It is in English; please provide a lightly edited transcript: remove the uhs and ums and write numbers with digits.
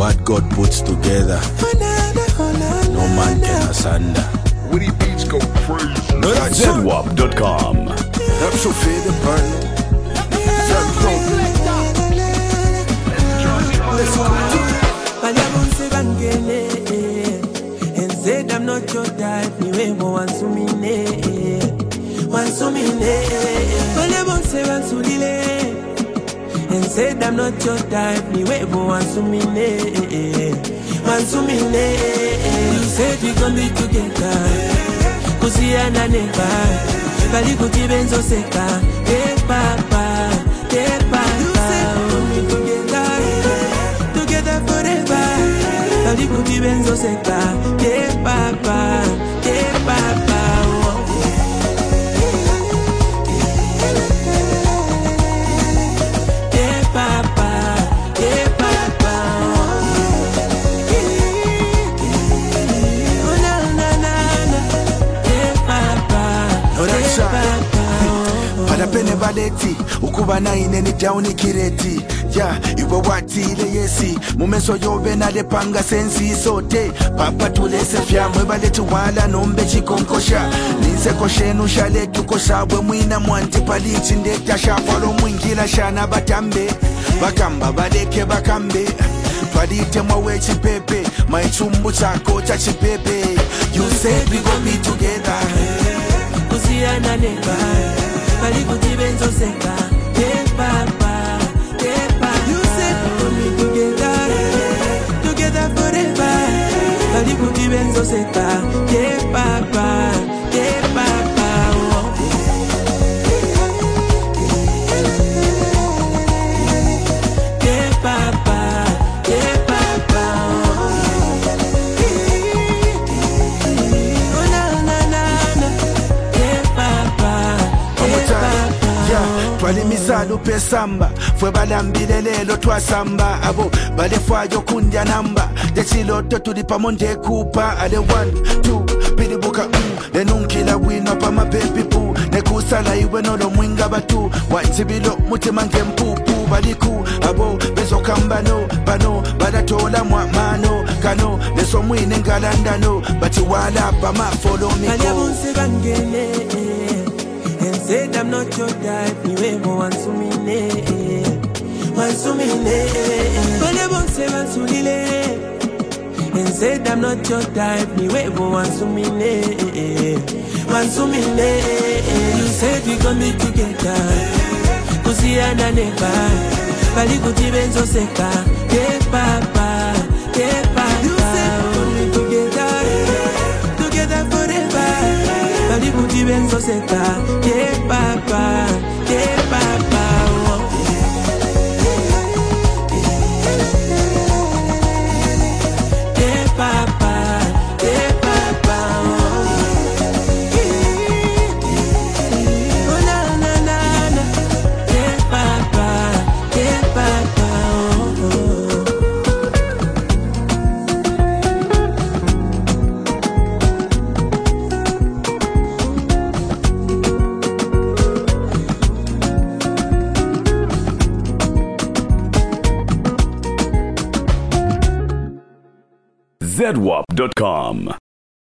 What God puts together, no man can asunder. Woody Beats go crazy. No, that's ZWAP.com. I'm so fed up, partner. Let's go. And said I'm not your type. Niwe mo wansumine. And said I'm not your type. Niwe mo wansumine. You said we gon' be together. Kusiana never. Bali kujibenzo seka. Hey papa. You said we gon' be together forever. Bali kujibenzo seka. Hey papa. Padapene baleti ukuba naine ni down kireti ya iwe watile yesi mumeso yobe na lepanga sensi sote papa tulese fyamwe baleti wala nombe chikonkosha linse koshenu shale tukosabwe mwina mwanti palichi ndeta shafalo mwingila shana batambe bakamba baleke bakambe twalite mwawe chipepe maichumbu chako cha chipepe. You said we gon' be together. Kusiana neva Bali kujibenzo seka. Hey papa. You said we gon' be together forever. Bali kujibenzo seka. Hey papa. Twali misalu pesamba fwe balambile lelo twasamba abo balefwayo kundya namba dechiloto tulipa monde kupa ale 1 2 bilibuka lenunkila wino pa mapepi pu nekusala iwe nolo mwinga batu wansibilo mutima nkempupu baliku abo bezokambano bano badatola mano kano leso mwine ngalandano bati wala pa ma follow me go. Said I'm not your type, niwe mo wansumine. Bale bonse wansulile. And said I'm not your type, niwe mo wansumine. You said we gon' be together. Kusiana never. Bali kujibenzo seka. Hey papa. You said we gon' be together forever. Bali kujibenzo seka. Hey papa. Hey papa. ZWAP.com.